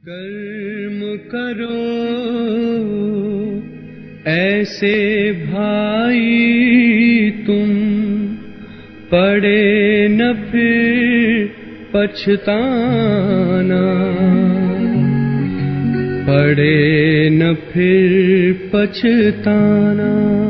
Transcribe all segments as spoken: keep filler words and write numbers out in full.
कर्म करो ऐसे भाई तुम, पड़े न फिर पछताना, पड़े न फिर पछताना।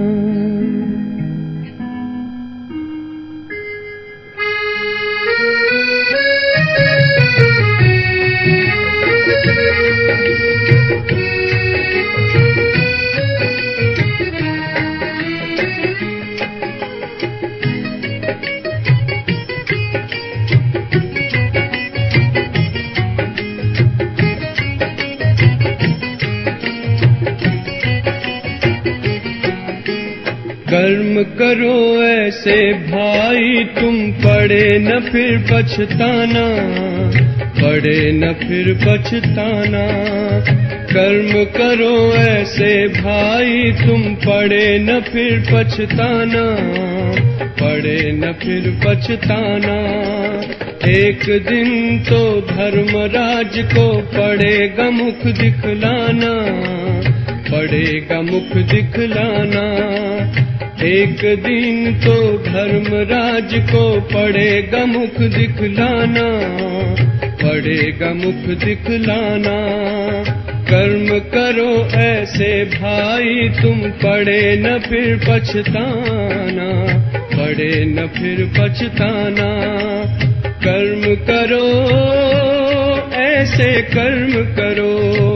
कर्म करो ऐसे भाई तुम, पड़े न फिर पछताना, पड़े न फिर पछताना। कर्म करो ऐसे भाई तुम, पड़े न फिर पछताना, पड़े न फिर पछताना। एक दिन तो धर्मराज को पड़ेगा मुख दिखलाना, पड़ेगा मुख दिखलाना। एक दिन तो धर्मराज को पड़ेगा मुख दिखलाना, पड़ेगा मुख दिखलाना। कर्म करो ऐसे भाई तुम, पड़े न फिर पछताना, पड़े न फिर पछताना। कर्म करो ऐसे कर्म करो,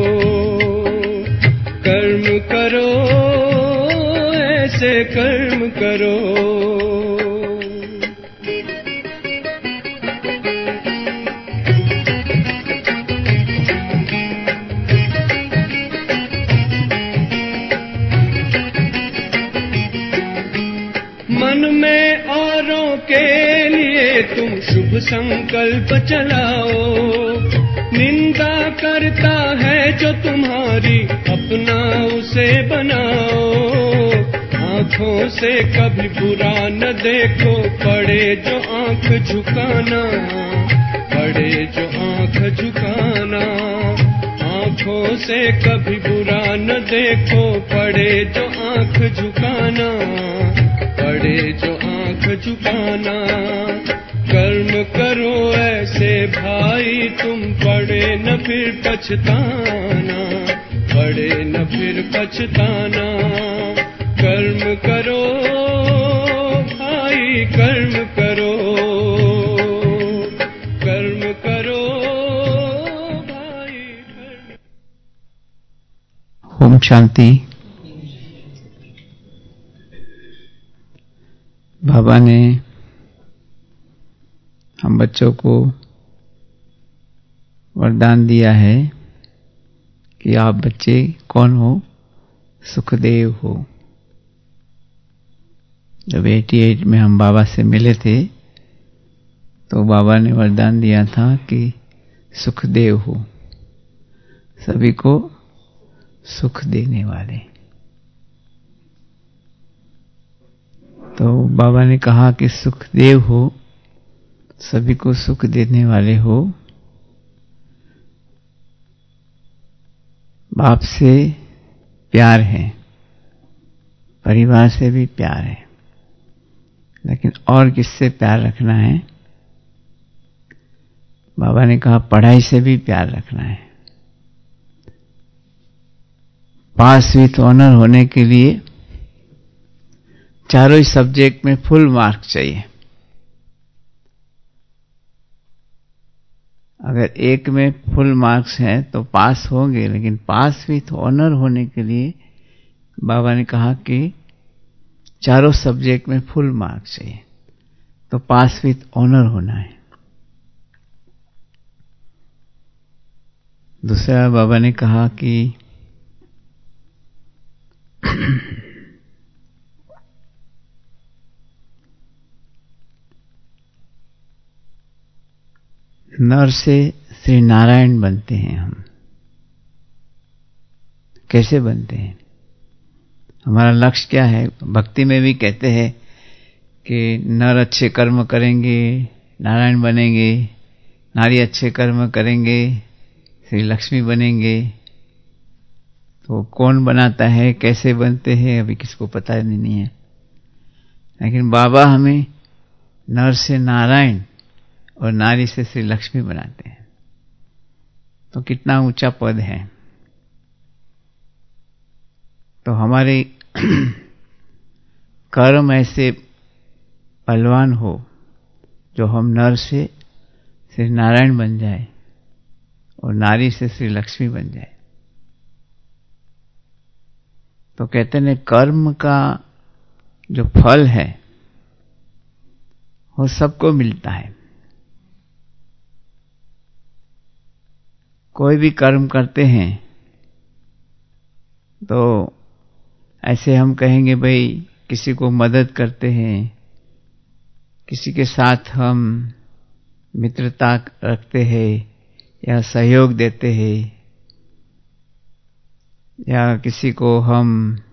कर्म करो ऐसे कर्म करो। मन में औरों के लिए तुम शुभ संकल्प चलाओ, निंदा करता है जो तुम्हारी अपना उसे बनाओ। आँखों से कभी बुरा न देखो, पड़े जो आँख झुकाना, पड़े जो आँख झुकाना। आँखों से कभी बुरा न देखो, पड़े जो आँख झुकाना, पड़े जो आँख झुकाना। कर्म करो ऐसे भाई तुम, पड़े न फिर पछताना, पड़े न फिर पछताना। कर्म करो भाई कर्म करो, कर्म करो भाई कर्म। ओम शांति। बाबा ने हम बच्चों को वरदान दिया है कि आप बच्चे कौन हो? सुखदेव हो। जब अठासी में हम बाबा से मिले थे तो बाबा ने वरदान दिया था कि सुखदेव हो, सभी को सुख देने वाले। तो बाबा ने कहा कि सुखदेव हो, सभी को सुख देने वाले हो। बाप से प्यार है, परिवार से भी प्यार है, लेकिन और किससे प्यार रखना है? बाबा ने कहा पढ़ाई से भी प्यार रखना है। पास विथ ऑनर होने के लिए चारों ही सब्जेक्ट में फुल मार्क चाहिए। अगर एक में फुल मार्क्स हैं तो पास होंगे, लेकिन पास विथ ऑनर होने के लिए बाबा ने कहा कि चारों सब्जेक्ट में फुल मार्क्स चाहिए, तो पास विथ ऑनर होना है। दूसरा बाबा ने कहा कि नर से श्री नारायण बनते हैं हम। कैसे बनते हैं? हमारा लक्ष्य क्या है? भक्ति में भी कहते हैं कि नर अच्छे कर्म करेंगे नारायण बनेंगे, नारी अच्छे कर्म करेंगे श्री लक्ष्मी बनेंगे। तो कौन बनाता है, कैसे बनते हैं, अभी किसको पता नहीं है। लेकिन बाबा हमें नर से नारायण और नारी से श्री लक्ष्मी बनाते हैं। तो कितना ऊंचा पद है। तो हमारे कर्म ऐसे बलवान हो जो हम नर से श्री नारायण बन जाए और नारी से श्री लक्ष्मी बन जाए। तो कहते हैं कर्म का जो फल है वो सबको मिलता है। कोई भी कर्म करते हैं तो ऐसे हम कहेंगे भाई किसी को मदद करते हैं, किसी के साथ हम मित्रता रखते हैं या सहयोग देते हैं, या किसी को हम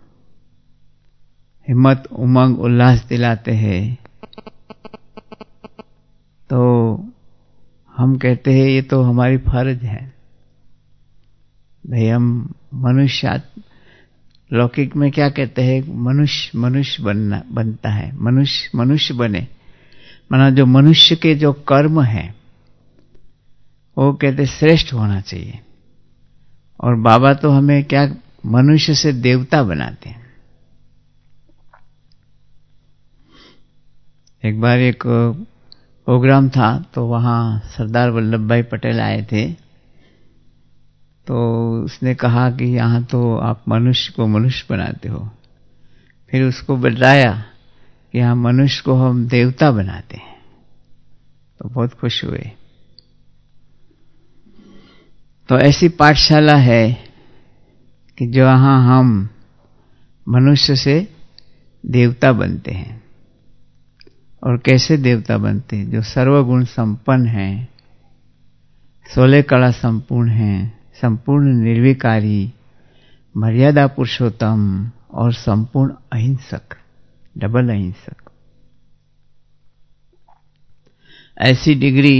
हिम्मत उमंग उल्लास दिलाते हैं, तो हम कहते हैं ये तो हमारी फर्ज है भाई। हम मनुष्य, लौकिक में क्या कहते हैं, मनुष्य मनुष्य बनना बनता है, मनुष्य मनुष्य बने, माना जो मनुष्य के जो कर्म है वो कहते श्रेष्ठ होना चाहिए। और बाबा तो हमें क्या मनुष्य से देवता बनाते हैं। एक बार एक प्रोग्राम था तो वहां सरदार वल्लभ भाई पटेल आए थे। तो उसने कहा कि यहाँ तो आप मनुष्य को मनुष्य बनाते हो। फिर उसको बताया कि यहाँ मनुष्य को हम देवता बनाते हैं। तो बहुत खुश हुए। तो ऐसी पाठशाला है कि जहाँ हम मनुष्य से देवता बनते हैं। और कैसे देवता बनते हैं? जो सर्वगुण संपन्न हैं, सोलह कला संपूर्ण हैं, संपूर्ण निर्विकारी, मर्यादा पुरुषोत्तम और संपूर्ण अहिंसक, डबल अहिंसक। ऐसी डिग्री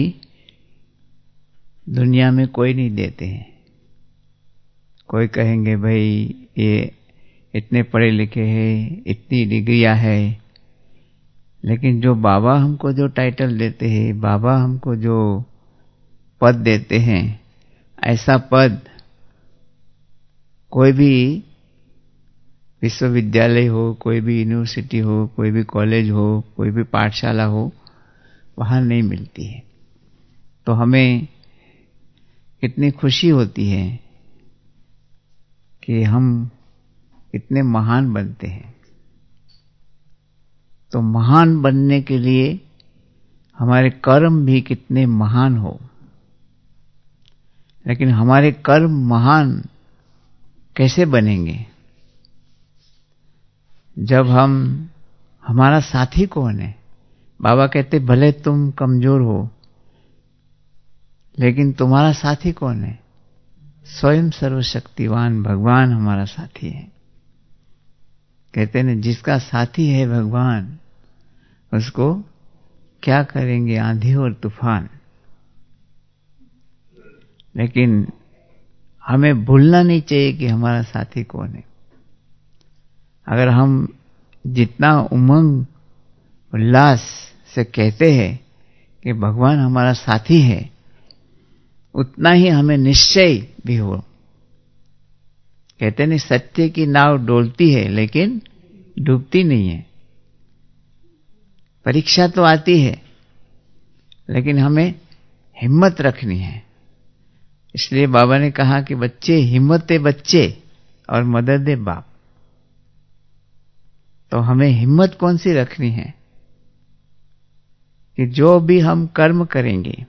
दुनिया में कोई नहीं देते हैं। कोई कहेंगे भाई ये इतने पढ़े लिखे हैं, इतनी डिग्रियां है, लेकिन जो बाबा हमको जो टाइटल देते हैं, बाबा हमको जो पद देते हैं, ऐसा पद कोई भी विश्वविद्यालय हो, कोई भी यूनिवर्सिटी हो, कोई भी कॉलेज हो, कोई भी पाठशाला हो, वहां नहीं मिलती है। तो हमें कितनी खुशी होती है कि हम इतने महान बनते हैं। तो महान बनने के लिए हमारे कर्म भी कितने महान हो। लेकिन हमारे कर्म महान कैसे बनेंगे? जब हम, हमारा साथी कौन है? बाबा कहते भले तुम कमजोर हो लेकिन तुम्हारा साथी कौन है? स्वयं सर्वशक्तिवान भगवान हमारा साथी है। कहते हैं जिसका साथी है भगवान, उसको क्या करेंगे आंधी और तूफान। लेकिन हमें भूलना नहीं चाहिए कि हमारा साथी कौन है। अगर हम जितना उमंग उल्लास से कहते हैं कि भगवान हमारा साथी है, उतना ही हमें निश्चय भी हो। कहते नहीं सत्य की नाव डोलती है लेकिन डूबती नहीं है। परीक्षा तो आती है लेकिन हमें हिम्मत रखनी है। इसलिए बाबा ने कहा कि बच्चे हिम्मते बच्चे और मदद बाप। तो हमें हिम्मत कौन सी रखनी है कि जो भी हम कर्म करेंगे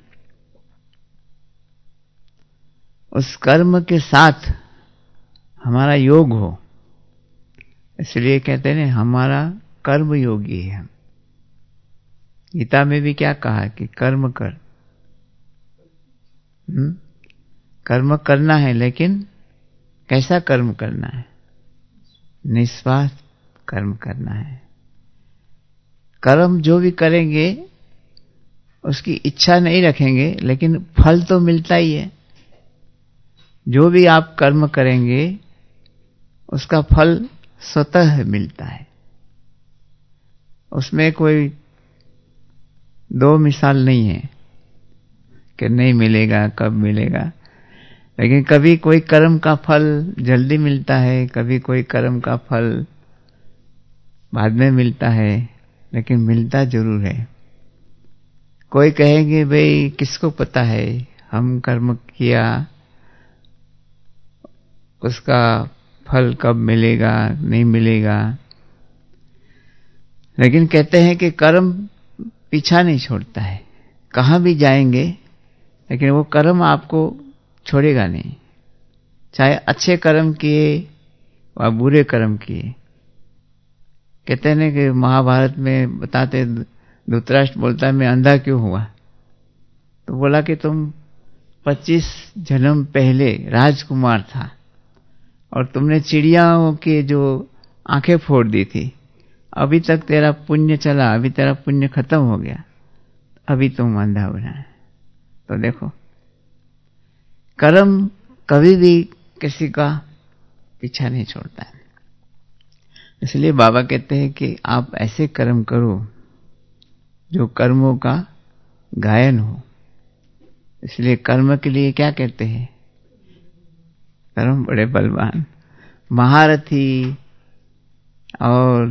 उस कर्म के साथ हमारा योग हो। इसलिए कहते हैं हमारा कर्म योगी है। गीता में भी क्या कहा कि कर्म कर। हुँ? कर्म करना है लेकिन कैसा कर्म करना है? निस्वार्थ कर्म करना है। कर्म जो भी करेंगे उसकी इच्छा नहीं रखेंगे लेकिन फल तो मिलता ही है। जो भी आप कर्म करेंगे उसका फल स्वतः मिलता है। उसमें कोई दो मिसाल नहीं है कि नहीं मिलेगा, कब मिलेगा। लेकिन कभी कोई कर्म का फल जल्दी मिलता है, कभी कोई कर्म का फल बाद में मिलता है, लेकिन मिलता जरूर है। कोई कहेंगे भाई किसको पता है हम कर्म किया उसका फल कब मिलेगा, नहीं मिलेगा। लेकिन कहते हैं कि कर्म पीछा नहीं छोड़ता है, कहाँ भी जाएंगे लेकिन वो कर्म आपको छोड़ेगा नहीं, चाहे अच्छे कर्म किए व बुरे कर्म किए। कहते हैं कि महाभारत में बताते, धृतराष्ट्र बोलता है मैं अंधा क्यों हुआ, तो बोला कि तुम पच्चीस जन्म पहले राजकुमार था और तुमने चिड़ियाओं के जो आंखें फोड़ दी थी, अभी तक तेरा पुण्य चला, अभी तेरा पुण्य खत्म हो गया, अभी तुम अंधा बना है। तो देखो कर्म कभी भी किसी का पीछा नहीं छोड़ता है। इसलिए बाबा कहते हैं कि आप ऐसे कर्म करो जो कर्मों का गायन हो। इसलिए कर्म के लिए क्या कहते हैं, कर्म बड़े बलवान, महारथी और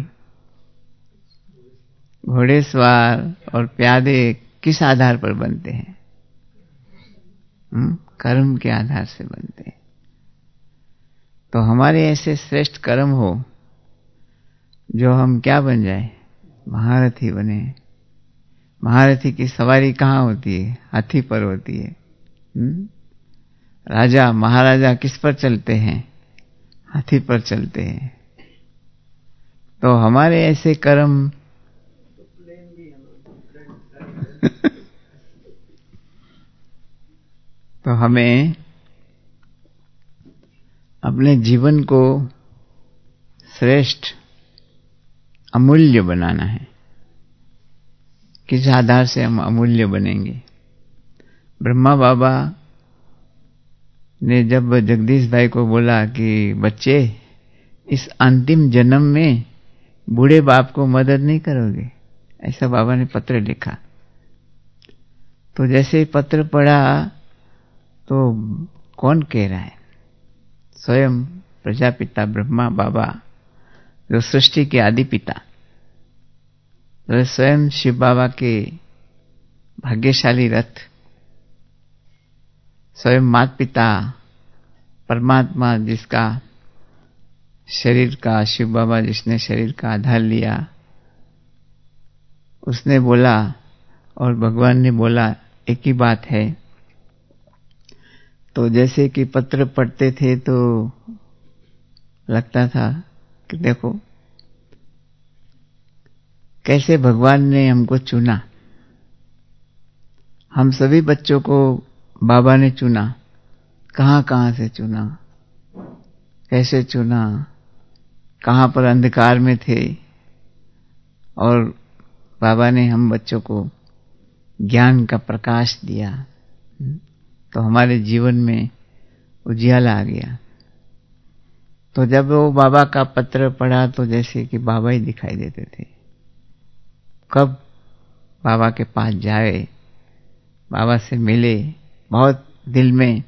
घोड़ेसवार और प्यादे किस आधार पर बनते हैं? हुँ? कर्म के आधार से बनते हैं। तो हमारे ऐसे श्रेष्ठ कर्म हो जो हम क्या बन जाए, महारथी बने। महारथी की सवारी कहाँ होती है? हाथी पर होती है। हुँ? राजा महाराजा किस पर चलते हैं? हाथी पर चलते हैं। तो हमारे ऐसे कर्म तो हमें अपने जीवन को श्रेष्ठ अमूल्य बनाना है। किस आधार से हम अमूल्य बनेंगे? ब्रह्मा बाबा ने जब जगदीश भाई को बोला कि बच्चे इस अंतिम जन्म में बूढ़े बाप को मदद नहीं करोगे, ऐसा बाबा ने पत्र लिखा। तो जैसे पत्र पढ़ा तो कौन कह रहा है? स्वयं प्रजापिता ब्रह्मा बाबा, जो सृष्टि के आदि पिता, तो स्वयं शिव बाबा के भाग्यशाली रथ, स्वयं माता पिता परमात्मा जिसका शरीर का, शिव बाबा जिसने शरीर का आधार लिया, उसने बोला और भगवान ने बोला एक ही बात है। तो जैसे कि पत्र पढ़ते थे तो लगता था कि देखो कैसे भगवान ने हमको चुना। हम सभी बच्चों को बाबा ने चुना, कहाँ कहाँ से चुना, कैसे चुना, कहाँ पर अंधकार में थे और बाबा ने हम बच्चों को ज्ञान का प्रकाश दिया, तो हमारे जीवन में उजियाला आ गया। तो जब वो बाबा का पत्र पढ़ा तो जैसे कि बाबा ही दिखाई देते थे। कब बाबा के पास जाए, बाबा से मिले, बहुत दिल में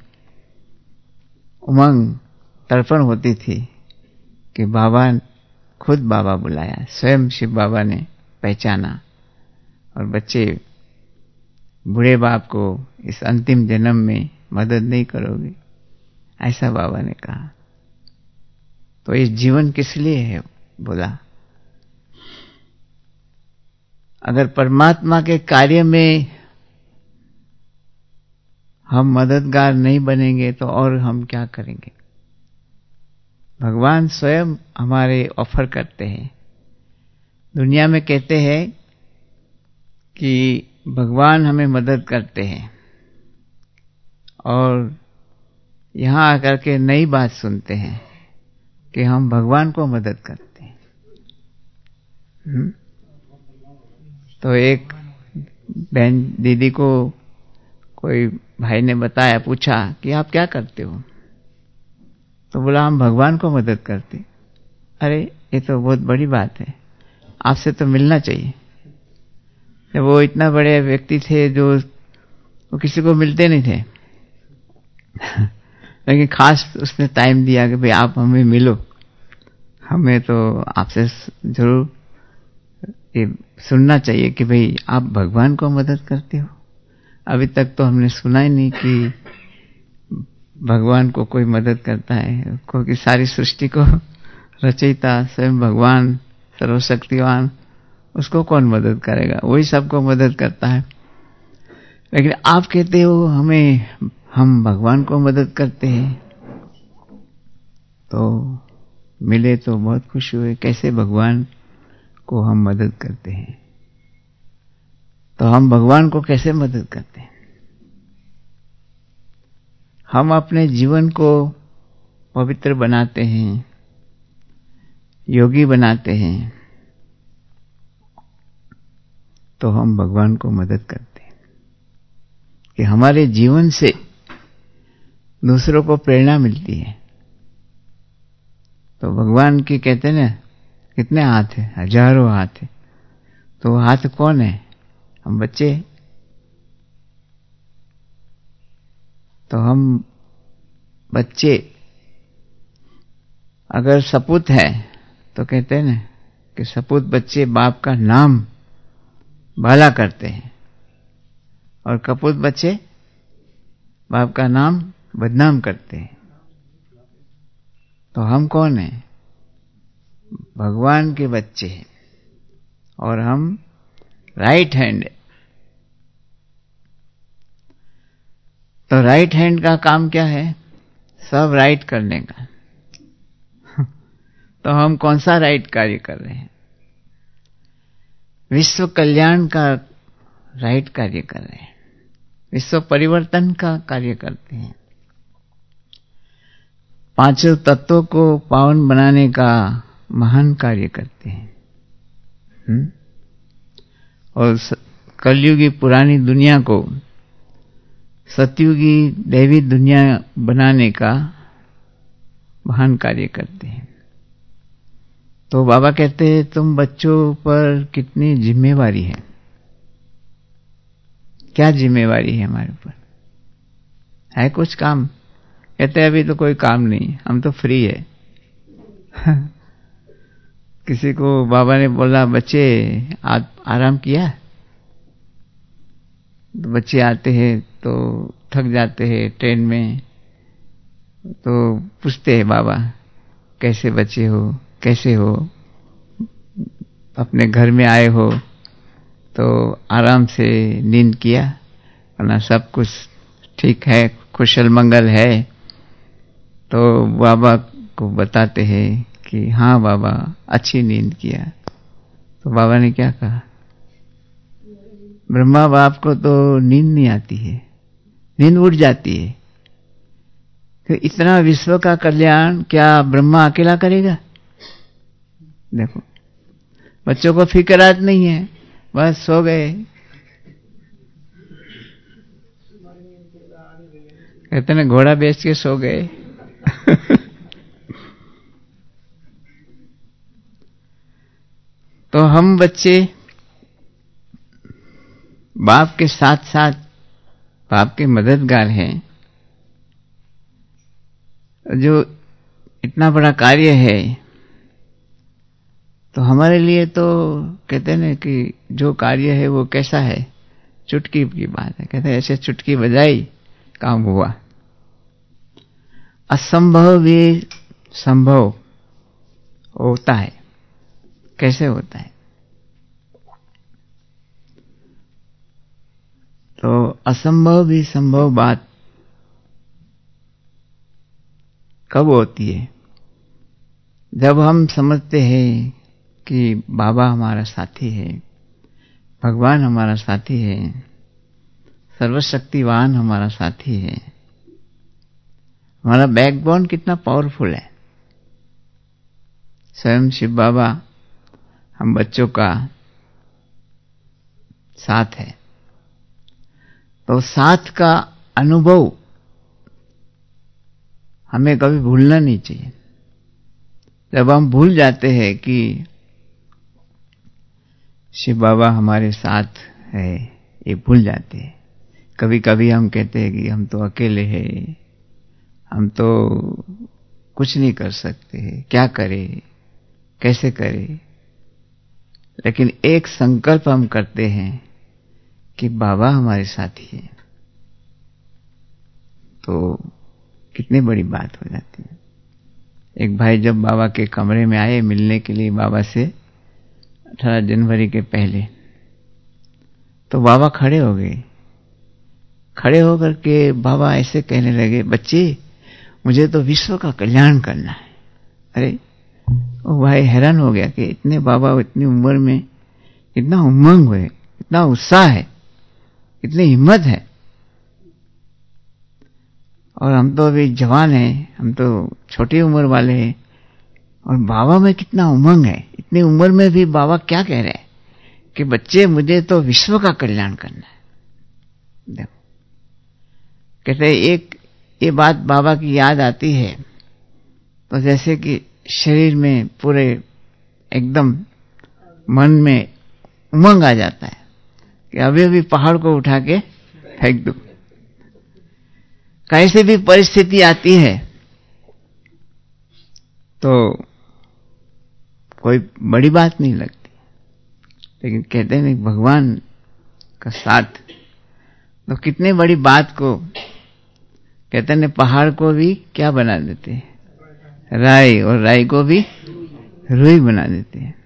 उमंग तड़पण होती थी कि बाबा, खुद बाबा बुलाया, स्वयं शिव बाबा ने पहचाना। और बच्चे बूढ़े बाप को इस अंतिम जन्म में मदद नहीं करोगे, ऐसा बाबा ने कहा। तो इस जीवन किस लिए है? बोला अगर परमात्मा के कार्य में हम मददगार नहीं बनेंगे तो और हम क्या करेंगे? भगवान स्वयं हमारे ऑफर करते हैं। दुनिया में कहते हैं कि भगवान हमें मदद करते हैं और यहाँ आकर के नई बात सुनते हैं कि हम भगवान को मदद करते हैं। हुँ? तो एक बहन दीदी को कोई भाई ने बताया, पूछा कि आप क्या करते हो? तो बोला हम भगवान को मदद करते। अरे ये तो बहुत बड़ी बात है, आपसे तो मिलना चाहिए। जब वो इतना बड़े व्यक्ति थे जो वो किसी को मिलते नहीं थे लेकिन खास उसने टाइम दिया कि भाई आप हमें मिलो, हमें तो आपसे जरूर ये सुनना चाहिए कि भाई आप भगवान को मदद करते हो। अभी तक तो हमने सुना ही नहीं कि भगवान को कोई मदद करता है, क्योंकि सारी सृष्टि को रचयिता स्वयं भगवान सर्वशक्तिवान, उसको कौन मदद करेगा, वही सबको मदद करता है। लेकिन आप कहते हो हमें हम भगवान को मदद करते हैं, तो मिले तो बहुत खुशी हुई। कैसे भगवान को हम मदद करते हैं? तो हम भगवान को कैसे मदद करते हैं? हम अपने जीवन को पवित्र बनाते हैं, योगी बनाते हैं, तो हम भगवान को मदद करते हैं कि हमारे जीवन से दूसरों को प्रेरणा मिलती है। तो भगवान की कहते हैं ना, कितने हाथ हैं? हजारों हाथ हैं। तो वो हाथ कौन है? हम बच्चे। तो हम बच्चे अगर सपूत है तो कहते हैं ना कि सपूत बच्चे बाप का नाम भला करते हैं, और कपूत बच्चे बाप का नाम बदनाम करते हैं। तो हम कौन हैं? भगवान के बच्चे हैं, और हम राइट हैंड है। तो राइट हैंड का काम क्या है? सब राइट करने का। तो हम कौन सा राइट कार्य कर रहे हैं? विश्व कल्याण का राइट कार्य कर रहे हैं, विश्व परिवर्तन का कार्य करते हैं, पांचों तत्वों को पावन बनाने का महान कार्य करते हैं। हुँ? और कलयुगी पुरानी दुनिया को सतयुगी दैवी दुनिया बनाने का महान कार्य करते हैं। तो बाबा कहते हैं तुम बच्चों पर कितनी जिम्मेवारी है। क्या जिम्मेवारी है हमारे ऊपर? है कुछ काम? कहते हैं अभी तो कोई काम नहीं, हम तो फ्री है। किसी को बाबा ने बोला बच्चे आज आराम किया? तो बच्चे आते हैं तो थक जाते हैं ट्रेन में, तो पूछते हैं बाबा कैसे बच्चे हो, कैसे हो, अपने घर में आए हो तो आराम से नींद किया, वरना सब कुछ ठीक है, कुशल मंगल है? तो बाबा को बताते हैं कि हाँ बाबा अच्छी नींद किया। तो बाबा ने क्या कहा? ब्रह्मा बाप को तो नींद नहीं आती है, नींद उड़ जाती है। तो इतना विश्व का कल्याण क्या ब्रह्मा अकेला करेगा? देखो बच्चों को फिक्रात नहीं है, बस सो गए। कहते ना घोड़ा बेच के सो गए। तो हम बच्चे बाप के साथ साथ बाप के मददगार हैं। जो इतना बड़ा कार्य है, तो हमारे लिए तो कहते हैं ना कि जो कार्य है वो कैसा है, चुटकी की बात है। कहते हैं ऐसे चुटकी बजाई काम हुआ। असंभव भी संभव होता है। कैसे होता है? तो असंभव भी संभव बात कब होती है? जब हम समझते हैं कि बाबा हमारा साथी है, भगवान हमारा साथी है, सर्वशक्तिवान हमारा साथी है। हमारा बैकबोन कितना पावरफुल है। स्वयं शिव बाबा हम बच्चों का साथ है। तो साथ का अनुभव हमें कभी भूलना नहीं चाहिए। जब हम भूल जाते हैं कि शिव बाबा हमारे साथ है, ये भूल जाते हैं। कभी कभी हम कहते हैं कि हम तो अकेले हैं, हम तो कुछ नहीं कर सकते, क्या करें, कैसे करें। लेकिन एक संकल्प हम करते हैं कि बाबा हमारे साथ ही है, तो कितनी बड़ी बात हो जाती है। एक भाई जब बाबा के कमरे में आए मिलने के लिए बाबा से अठारह जनवरी के पहले, तो बाबा खड़े हो गए। खड़े होकर के बाबा ऐसे कहने लगे, बच्चे मुझे तो विश्व का कल्याण करना है। अरे वो भाई हैरान हो गया कि इतने बाबा इतनी उम्र में इतना उमंग है, इतना उत्साह है, इतनी हिम्मत है, और हम तो अभी जवान हैं, हम तो छोटी उम्र वाले हैं, और बाबा में कितना उमंग है। इतनी उम्र में भी बाबा क्या कह रहे हैं कि बच्चे मुझे तो विश्व का कल्याण करना है। देखो कहते एक ये बात बाबा की याद आती है तो जैसे कि शरीर में पूरे एकदम मन में उमंग आ जाता है कि अभी अभी पहाड़ को उठा के फेंक दो। कैसे भी परिस्थिति आती है तो कोई बड़ी बात नहीं लगती, लेकिन कहते हैं नहीं भगवान का साथ तो कितने बड़ी बात को कहते हैं पहाड़ को भी क्या बना देते हैं, राई, और राई को भी रुई बना देते हैं।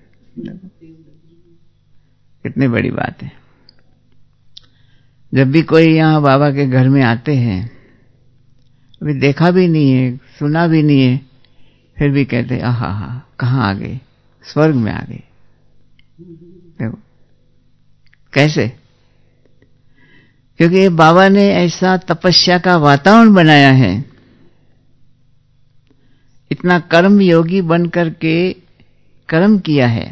कितनी बड़ी बात है। जब भी कोई यहाँ बाबा के घर में आते हैं, अभी देखा भी नहीं है, सुना भी नहीं है, फिर भी कहते हैं आहा हा कहाँ आ गए, स्वर्ग में आ गए। देखो कैसे, क्योंकि बाबा ने ऐसा तपस्या का वातावरण बनाया है, इतना कर्म योगी बन करके कर्म किया है,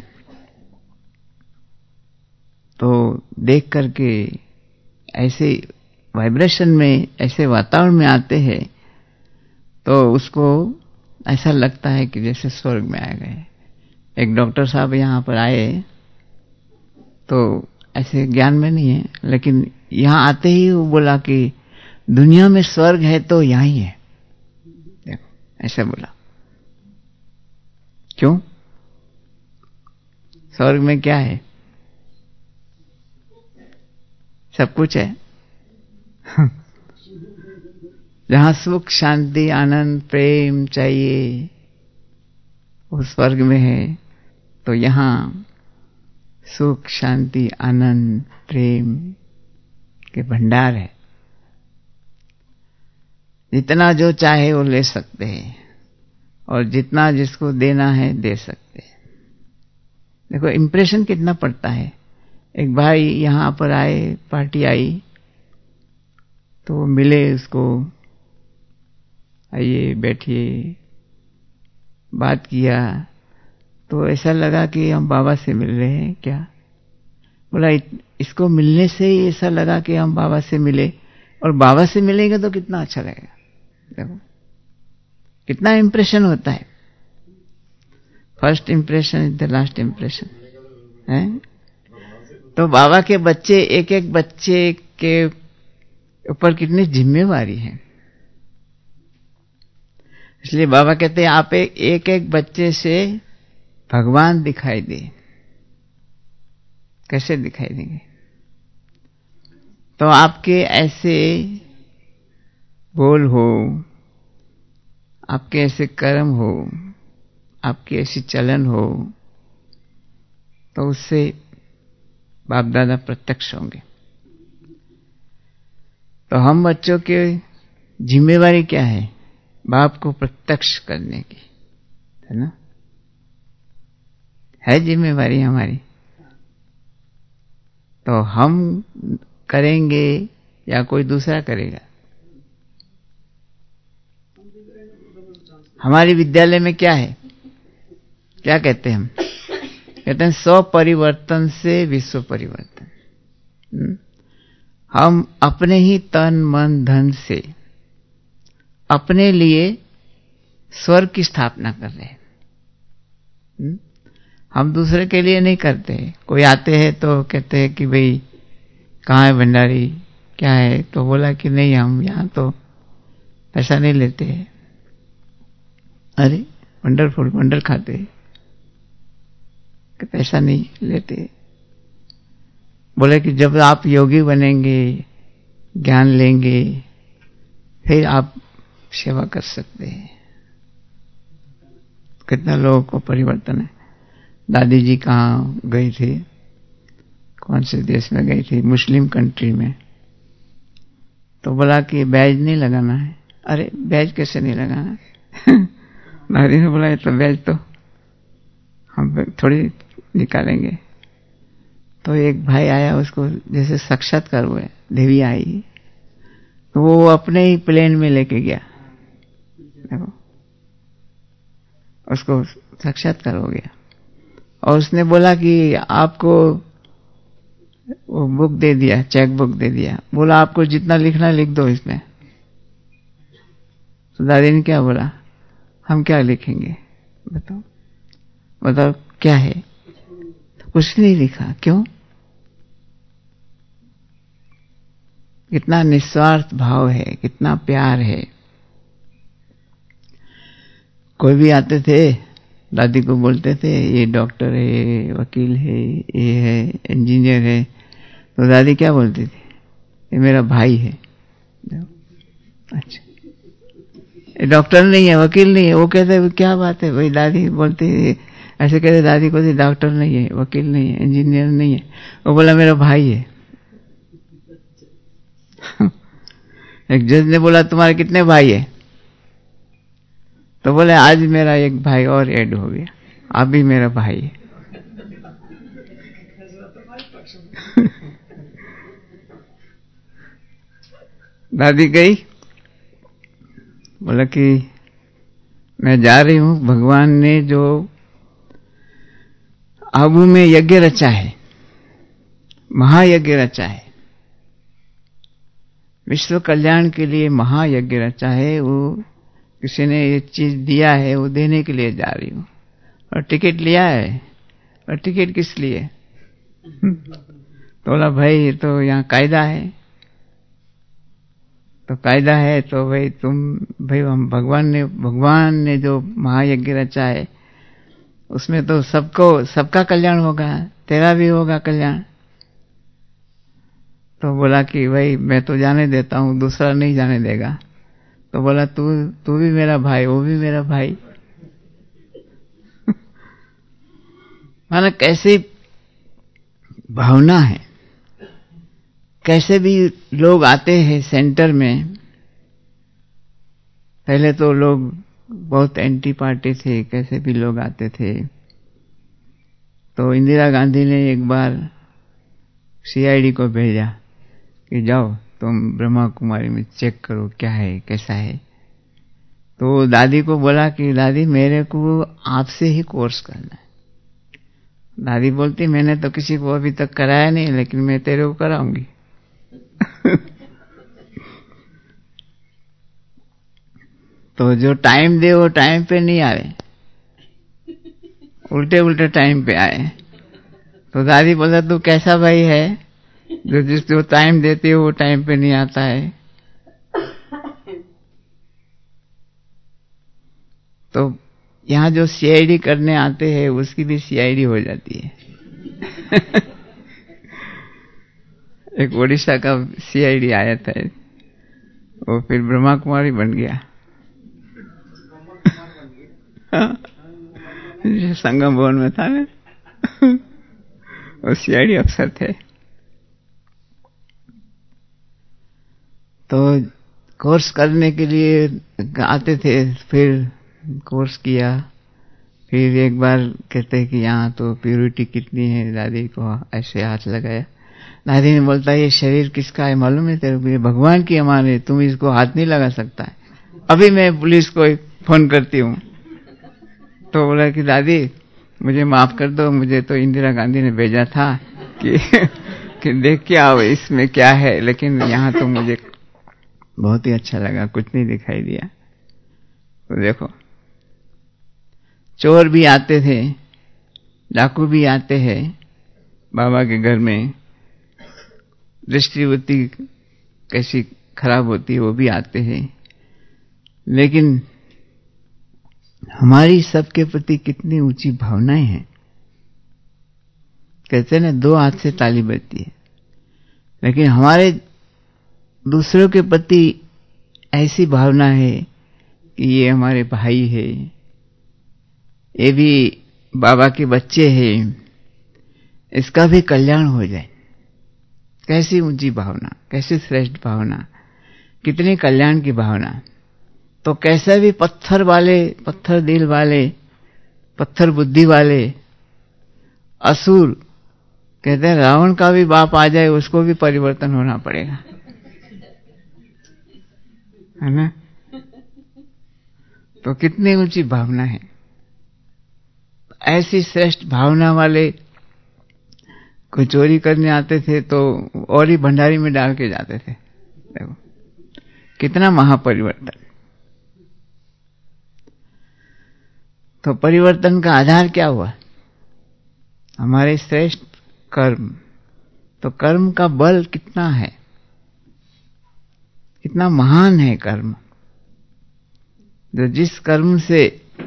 तो देख करके ऐसे वाइब्रेशन में, ऐसे वातावरण में आते हैं तो उसको ऐसा लगता है कि जैसे स्वर्ग में आ गए। एक डॉक्टर साहब यहाँ पर आए तो ऐसे ज्ञान में नहीं है, लेकिन यहाँ आते ही वो बोला कि दुनिया में स्वर्ग है तो यहाँ ही है। देखो ऐसे बोला। क्यों? स्वर्ग में क्या है? सब कुछ है। जहां सुख शांति आनंद प्रेम चाहिए वो स्वर्ग में है, तो यहां सुख शांति आनंद प्रेम के भंडार है। जितना जो चाहे वो ले सकते हैं और जितना जिसको देना है दे सकते हैं। देखो इंप्रेशन कितना पड़ता है। एक भाई यहाँ पर आए, पार्टी आई तो मिले उसको, आइए बैठिए, बात किया तो ऐसा लगा कि हम बाबा से मिल रहे हैं क्या। बोला इसको मिलने से ही ऐसा लगा कि हम बाबा से मिले, और बाबा से मिलेंगे तो कितना अच्छा लगेगा। देखो कितना इंप्रेशन होता है। First impression is the last impression है। तो बाबा के बच्चे, एक एक बच्चे के ऊपर कितनी जिम्मेवारी है। इसलिए बाबा कहते हैं आप एक एक, एक बच्चे से भगवान दिखाई दे। कैसे दिखाई देंगे? तो आपके ऐसे बोल हो, आपके ऐसे कर्म हो, आपकी ऐसी चलन हो, तो उससे बाप दादा प्रत्यक्ष होंगे। तो हम बच्चों की जिम्मेवारी क्या है? बाप को प्रत्यक्ष करने की, है ना? है जिम्मेवारी हमारी। तो हम करेंगे या कोई दूसरा करेगा? हमारी विद्यालय में क्या है, क्या कहते हैं हम? कहते हैं स्व परिवर्तन से विश्व परिवर्तन। हम अपने ही तन मन धन से अपने लिए स्वर्ग की स्थापना कर रहे हैं। हम दूसरे के लिए नहीं करते। कोई आते हैं तो कहते हैं कि भाई कहाँ है भंडारी, क्या है, तो बोला कि नहीं हम यहाँ तो पैसा नहीं लेते हैं। अरे वंडरफुल, वंडर खाते हैं, पैसा नहीं लेते। बोले कि जब आप योगी बनेंगे, ज्ञान लेंगे, फिर आप सेवा कर सकते हैं। कितना लोगों को परिवर्तन है। दादी जी कहाँ गई थी, कौन से देश में गई थी, मुस्लिम कंट्री में, तो बोला कि बैज नहीं लगाना है। अरे बैज कैसे नहीं लगाना है? दादी ने बोला तो बैज तो हम थोड़ी निकालेंगे। तो एक भाई आया, उसको जैसे साक्षात्कार हुआ, देवी आई, तो वो अपने ही प्लेन में लेके गया, देखो उसको साक्षात्कार हो गया। और उसने बोला कि आपको वो बुक दे दिया, चेक बुक दे दिया, बोला आपको जितना लिखना लिख दो इसमें। तो दादी ने क्या बोला, हम क्या लिखेंगे, बताओ बताओ क्या है? तो कुछ नहीं लिखा। क्यों? कितना निस्वार्थ भाव है, कितना प्यार है। कोई भी आते थे, दादी को बोलते थे ये डॉक्टर है, ये वकील है, ये है इंजीनियर है, तो दादी क्या बोलती थी, ये मेरा भाई है। अच्छा, ये डॉक्टर नहीं है, वकील नहीं है। वो कहते क्या बात है भाई, दादी बोलती ऐसे कहते, दादी को डॉक्टर नहीं है, वकील नहीं है, इंजीनियर नहीं है। वो बोला मेरा भाई है। एक जज ने बोला तुम्हारे कितने भाई है? तो बोले आज मेरा एक भाई और ऐड हो गया, आप भी मेरा भाई है। दादी गई, बोला कि मैं जा रही हूं, भगवान ने जो आबू में यज्ञ रचा है, महायज्ञ रचा है, विश्व कल्याण के लिए महायज्ञ रचा है, वो किसी ने ये चीज दिया है, वो देने के लिए जा रही हूं। और टिकट लिया है, और टिकट किस लिए? तो बोला भाई ये तो यहाँ कायदा है। तो कायदा है तो भाई तुम, भाई हम भगवान ने भगवान ने जो महायज्ञ रचा है उसमें तो सबको सबका कल्याण होगा, तेरा भी होगा कल्याण। तो बोला कि भाई मैं तो जाने देता हूं, दूसरा नहीं जाने देगा। तो बोला तू तू भी मेरा भाई, वो भी मेरा भाई। माना कैसी भावना है। कैसे भी लोग आते हैं सेंटर में, पहले तो लोग बहुत एंटी पार्टी थे, कैसे भी लोग आते थे। तो इंदिरा गांधी ने एक बार सीआईडी को भेजा कि जाओ तुम ब्रह्मा कुमारी में चेक करो क्या है, कैसा है। तो दादी को बोला कि दादी मेरे को आपसे ही कोर्स करना है। दादी बोलती मैंने तो किसी को अभी तक कराया नहीं, लेकिन मैं तेरे को कराऊंगी। तो जो टाइम दे वो टाइम पे नहीं आए, उल्टे उल्टे टाइम पे आए। तो दादी बोला तू कैसा भाई है जो जिस जो टाइम देती है वो टाइम पे नहीं आता है। तो यहाँ जो सीआईडी करने आते हैं उसकी भी सीआईडी हो जाती है। एक ओडिशा का सीआईडी आया था, वो फिर ब्रह्मा कुमारी बन गया। संगम भवन में था ना, वो सीआईडी अफसर थे। तो कोर्स करने के लिए आते थे, फिर कोर्स किया। फिर एक बार कहते कि यहाँ तो प्यूरिटी कितनी है, दादी को ऐसे हाथ लगाया। दादी ने बोलता ये शरीर किसका है मालूम है तेरे को? ये भगवान की अमान है, तुम इसको हाथ नहीं लगा सकता है। अभी मैं पुलिस को फोन करती हूँ। तो बोला कि दादी मुझे माफ कर दो, मुझे तो इंदिरा गांधी ने भेजा था कि, कि देख के आओ इसमें क्या है, लेकिन यहाँ तो मुझे बहुत ही अच्छा लगा, कुछ नहीं दिखाई दिया। तो देखो चोर भी आते थे, डाकू भी आते हैं बाबा के घर में, दृष्टिवृत्ति कैसी खराब होती है वो भी आते हैं, लेकिन हमारी सबके प्रति कितनी ऊंची भावनाएं हैं। कहते हैं ना, दो हाथ से ताली बजती है, लेकिन हमारे दूसरों के प्रति ऐसी भावना है कि ये हमारे भाई है, ये भी बाबा के बच्चे हैं, इसका भी कल्याण हो जाए। कैसी ऊंची भावना, कैसी श्रेष्ठ भावना, कितनी कल्याण की भावना। तो कैसे भी पत्थर वाले, पत्थर दिल वाले, पत्थर बुद्धि वाले असुर, कहते हैं रावण का भी बाप आ जाए उसको भी परिवर्तन होना पड़ेगा, है ना। तो कितनी ऊंची भावना है। ऐसी श्रेष्ठ भावना वाले कोई चोरी करने आते थे तो और ही भंडारी में डाल के जाते थे। देखो कितना महापरिवर्तन। तो परिवर्तन का आधार क्या हुआ? हमारे श्रेष्ठ कर्म। तो कर्म का बल कितना है, कितना महान है कर्म, जो जिस कर्म से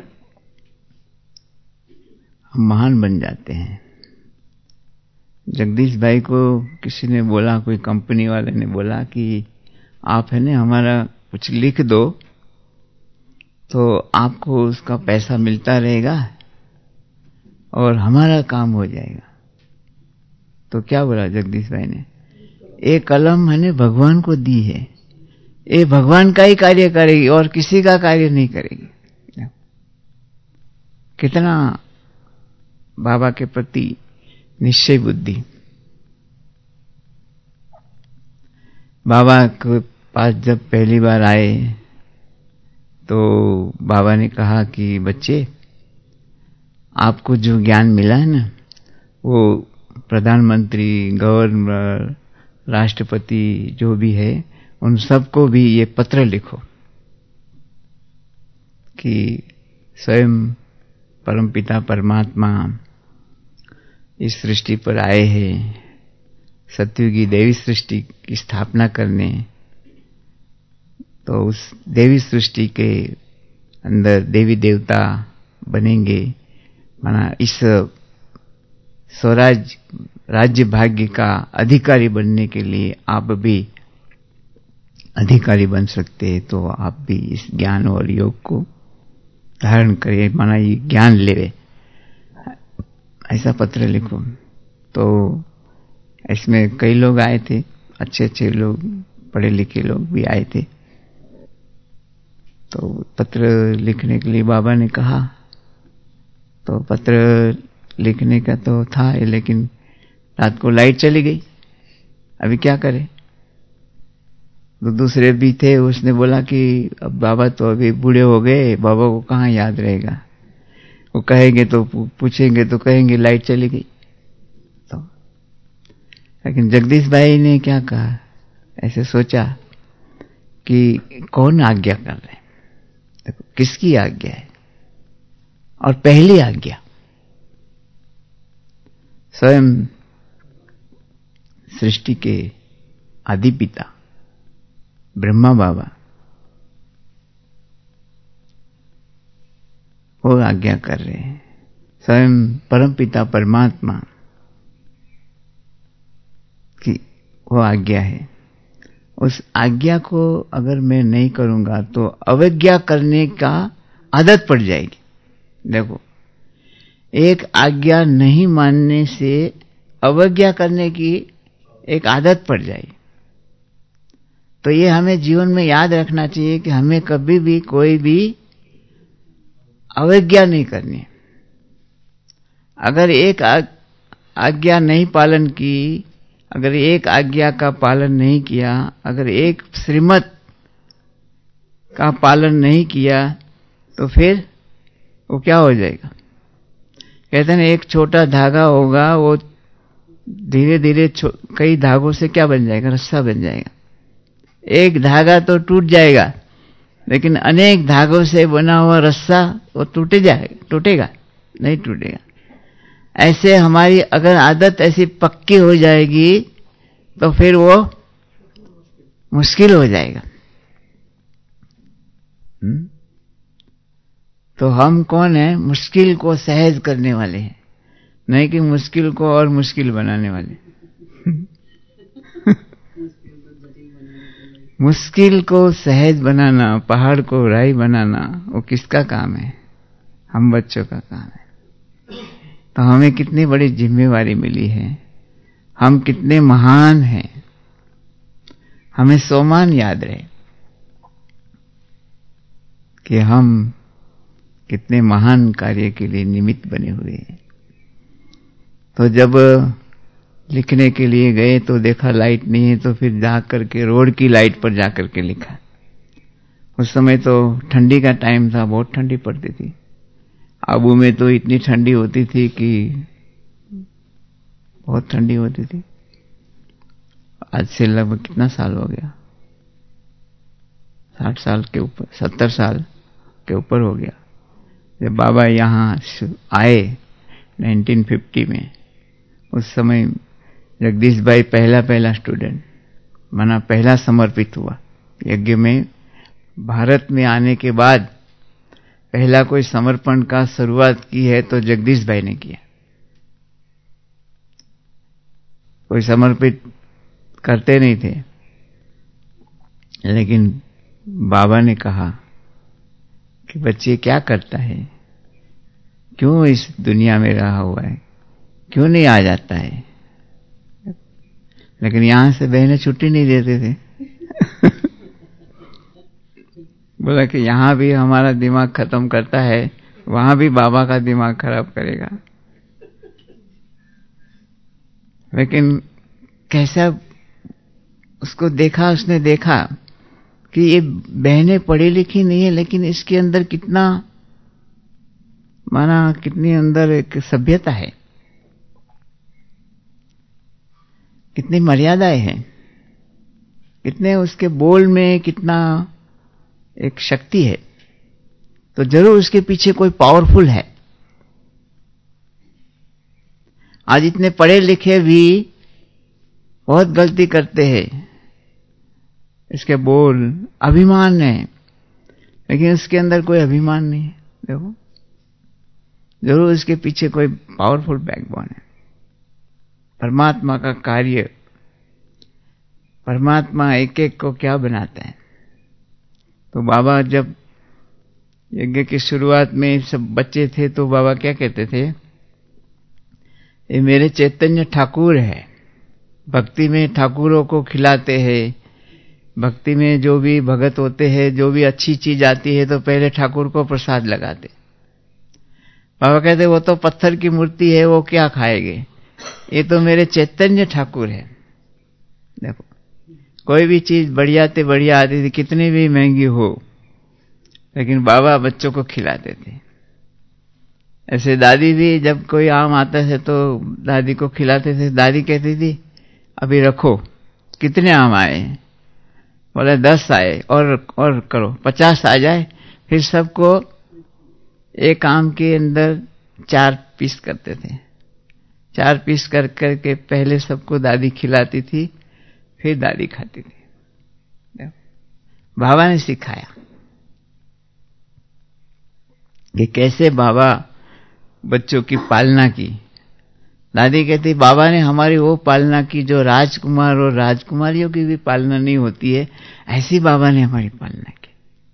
हम महान बन जाते हैं। जगदीश भाई को किसी ने बोला, कोई कंपनी वाले ने बोला कि आप है ना हमारा कुछ लिख दो तो आपको उसका पैसा मिलता रहेगा और हमारा काम हो जाएगा। तो क्या बोला जगदीश भाई ने, एक कलम है ना भगवान को दी है, ये भगवान का ही कार्य करेगी और किसी का कार्य नहीं करेगी। कितना बाबा के प्रति निश्चय बुद्धि। बाबा के पास जब पहली बार आए तो बाबा ने कहा कि बच्चे, आपको जो ज्ञान मिला है ना, वो प्रधानमंत्री, गवर्नर, राष्ट्रपति जो भी है उन सबको भी ये पत्र लिखो कि स्वयं परमपिता परमात्मा इस सृष्टि पर आए हैं, सत्युगी देवी सृष्टि की स्थापना करने। तो उस देवी सृष्टि के अंदर देवी देवता बनेंगे, माना इस स्वराज राज्य भाग्य का अधिकारी बनने के लिए आप भी अधिकारी बन सकते हैं। तो आप भी इस ज्ञान और योग को धारण करिए, माना ये ज्ञान ले, ऐसा पत्र लिखो। तो इसमें कई लोग आए थे, अच्छे अच्छे लोग, पढ़े लिखे लोग भी आए थे। तो पत्र लिखने के लिए बाबा ने कहा, तो पत्र लिखने का तो था, लेकिन रात को लाइट चली गई, अभी क्या करें। तो दूसरे भी थे, उसने बोला कि अब बाबा तो अभी बूढ़े हो गए, बाबा को कहाँ याद रहेगा, वो कहेंगे तो पूछेंगे तो कहेंगे लाइट चली गई। तो लेकिन जगदीश भाई ने क्या कहा, ऐसे सोचा कि कौन आज्ञा कर रहे हैं, देखो किसकी आज्ञा है। और पहली आज्ञा स्वयं सृष्टि के आदि पिता ब्रह्मा बाबा वो आज्ञा कर रहे हैं, स्वयं परम पिता परमात्मा की वो आज्ञा है। उस आज्ञा को अगर मैं नहीं करूंगा तो अवज्ञा करने का आदत पड़ जाएगी। देखो, एक आज्ञा नहीं मानने से अवज्ञा करने की एक आदत पड़ जाएगी। तो ये हमें जीवन में याद रखना चाहिए कि हमें कभी भी कोई भी अवज्ञा नहीं करनी। अगर एक आज्ञा नहीं पालन की, अगर एक आज्ञा का पालन नहीं किया, अगर एक श्रीमत का पालन नहीं किया, तो फिर वो क्या हो जाएगा। कहते हैं एक छोटा धागा होगा, वो धीरे धीरे कई धागों से क्या बन जाएगा, रस्सा बन जाएगा। एक धागा तो टूट जाएगा, लेकिन अनेक धागों से बना हुआ रस्सा वो टूटे जाएगा, टूटेगा नहीं, टूटेगा। ऐसे हमारी अगर आदत ऐसी पक्की हो जाएगी तो फिर वो मुश्किल हो जाएगा। हुँ? तो हम कौन है? मुश्किल को सहज करने वाले हैं, नहीं कि मुश्किल को और मुश्किल बनाने वाले। मुश्किल को सहज बनाना, पहाड़ को राई बनाना, वो किसका काम है? हम बच्चों का काम है। तो हमें कितनी बड़ी जिम्मेवारी मिली है, हम कितने महान हैं। हमें सोमान याद रहे कि हम कितने महान कार्य के लिए निमित्त बने हुए हैं। तो जब लिखने के लिए गए तो देखा लाइट नहीं है, तो फिर जा करके रोड की लाइट पर जा करके लिखा। उस समय तो ठंडी का टाइम था, बहुत ठंडी पड़ती थी। आबू में तो इतनी ठंडी होती थी कि बहुत ठंडी होती थी। आज से लगभग कितना साल हो गया? साठ साल के ऊपर, सत्तर साल के ऊपर हो गया जब बाबा यहाँ आए नाइनटीन फिफ्टी में। उस समय जगदीश भाई पहला पहला स्टूडेंट माना, पहला समर्पित हुआ यज्ञ में। भारत में आने के बाद पहला कोई समर्पण का शुरुआत की है तो जगदीश भाई ने किया। कोई समर्पित करते नहीं थे, लेकिन बाबा ने कहा कि बच्चे क्या करता है, क्यों इस दुनिया में रहा हुआ है, क्यों नहीं आ जाता है। लेकिन यहां से बहनें छुट्टी नहीं देते थे। बोला कि यहां भी हमारा दिमाग खत्म करता है, वहां भी बाबा का दिमाग खराब करेगा। लेकिन कैसा उसको देखा, उसने देखा कि ये बहनें पढ़ी लिखी नहीं है, लेकिन इसके अंदर कितना माना, कितनी अंदर एक सभ्यता है, कितनी मर्यादाएं हैं, कितने उसके बोल में कितना एक शक्ति है। तो जरूर उसके पीछे कोई पावरफुल है। आज इतने पढ़े लिखे भी बहुत गलती करते हैं। इसके बोल अभिमान है, लेकिन इसके अंदर कोई अभिमान नहीं है। देखो, जरूर इसके पीछे कोई पावरफुल बैकबोन है। परमात्मा का कार्य, परमात्मा एक एक को क्या बनाता है। तो बाबा जब यज्ञ की शुरुआत में सब बच्चे थे तो बाबा क्या कहते थे, ये मेरे चैतन्य ठाकुर है। भक्ति में ठाकुरों को खिलाते हैं। भक्ति में जो भी भगत होते हैं, जो भी अच्छी चीज आती है तो पहले ठाकुर को प्रसाद लगाते। बाबा कहते वो तो पत्थर की मूर्ति है, वो क्या खाएंगे, ये तो मेरे चैतन्य ठाकुर है। देखो, कोई भी चीज बढ़िया ते बढ़िया आती थी, कितनी भी महंगी हो, लेकिन बाबा बच्चों को खिलाते थे। ऐसे दादी भी जब कोई आम आता था तो दादी को खिलाते थे। दादी कहती थी अभी रखो, कितने आम आए, बोले दस आए, और और करो, पचास आ जाए। फिर सबको एक आम के अंदर चार पीस करते थे। चार पीस कर करके पहले सबको दादी खिलाती थी, फिर दादी खाती थी। बाबा ने सिखाया कि कैसे बाबा बच्चों की पालना की। दादी कहती बाबा ने हमारी वो पालना की जो राजकुमार और राजकुमारियों की भी पालना नहीं होती है, ऐसी बाबा ने हमारी पालना की।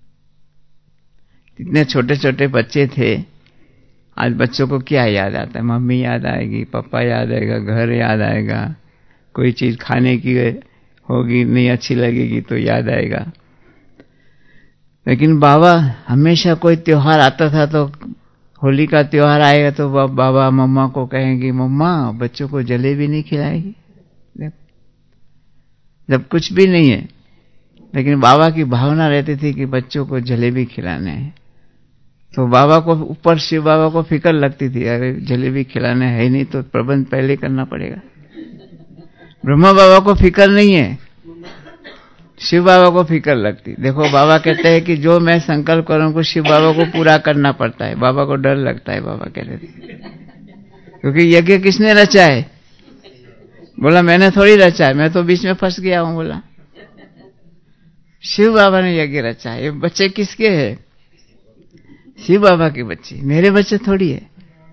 इतने छोटे छोटे बच्चे थे, आज बच्चों को क्या याद आता है? मम्मी याद आएगी, पापा याद आएगा, घर याद आएगा, कोई चीज खाने की होगी नहीं अच्छी लगेगी तो याद आएगा। लेकिन बाबा हमेशा कोई त्योहार आता था तो होली का त्योहार आएगा तो बाबा मम्मा को कहेंगे मम्मा बच्चों को जलेबी नहीं खिलाएगी। जब कुछ भी नहीं है, लेकिन बाबा की भावना रहती थी कि बच्चों को जलेबी खिलाने है। तो बाबा को ऊपर शिव बाबा को फिक्र लगती थी, अरे जलेबी खिलाने है नहीं तो प्रबंध पहले करना पड़ेगा। ब्रह्मा बाबा को फिक्र नहीं है, शिव बाबा को फिक्र लगती। देखो बाबा कहते हैं कि जो मैं संकल्प करूं को शिव बाबा को पूरा करना पड़ता है। बाबा को डर लगता है। बाबा कहते थे क्योंकि यज्ञ किसने रचा है? बोला मैंने थोड़ी रचा है, मैं तो बीच में फंस गया हूं। बोला शिव बाबा ने यज्ञ रचा है। ये बच्चे किसके हैं? शिव बाबा के बच्चे, मेरे बच्चे थोड़ी है।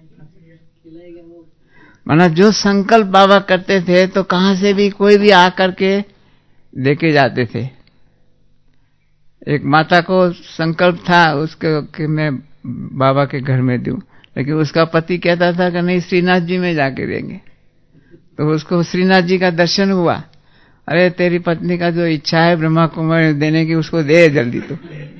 माना जो संकल्प बाबा करते थे तो कहां से भी कोई भी आकर के देके जाते थे। एक माता को संकल्प था उसके कि मैं बाबा के घर में दूं, लेकिन उसका पति कहता था कि नहीं श्रीनाथ जी में जाके देंगे। तो उसको श्रीनाथ जी का दर्शन हुआ। अरे तेरी पत्नी का जो इच्छा है ब्रह्मा कुमारी देने की, उसको दे जल्दी। तो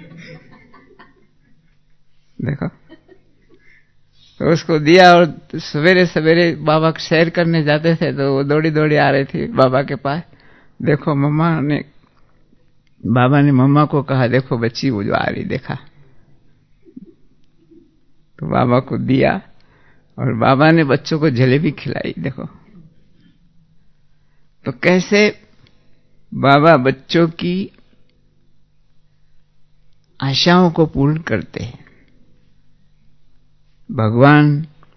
देखो तो उसको दिया। और सवेरे सवेरे बाबा सैर करने जाते थे तो वो दौड़ी दौड़ी आ रही थी बाबा के पास। देखो मम्मा ने, बाबा ने मम्मा को कहा देखो बच्ची वो जो आ रही, देखा। तो बाबा को दिया और बाबा ने बच्चों को जलेबी खिलाई। देखो तो कैसे बाबा बच्चों की आशाओं को पूर्ण करते हैं। भगवान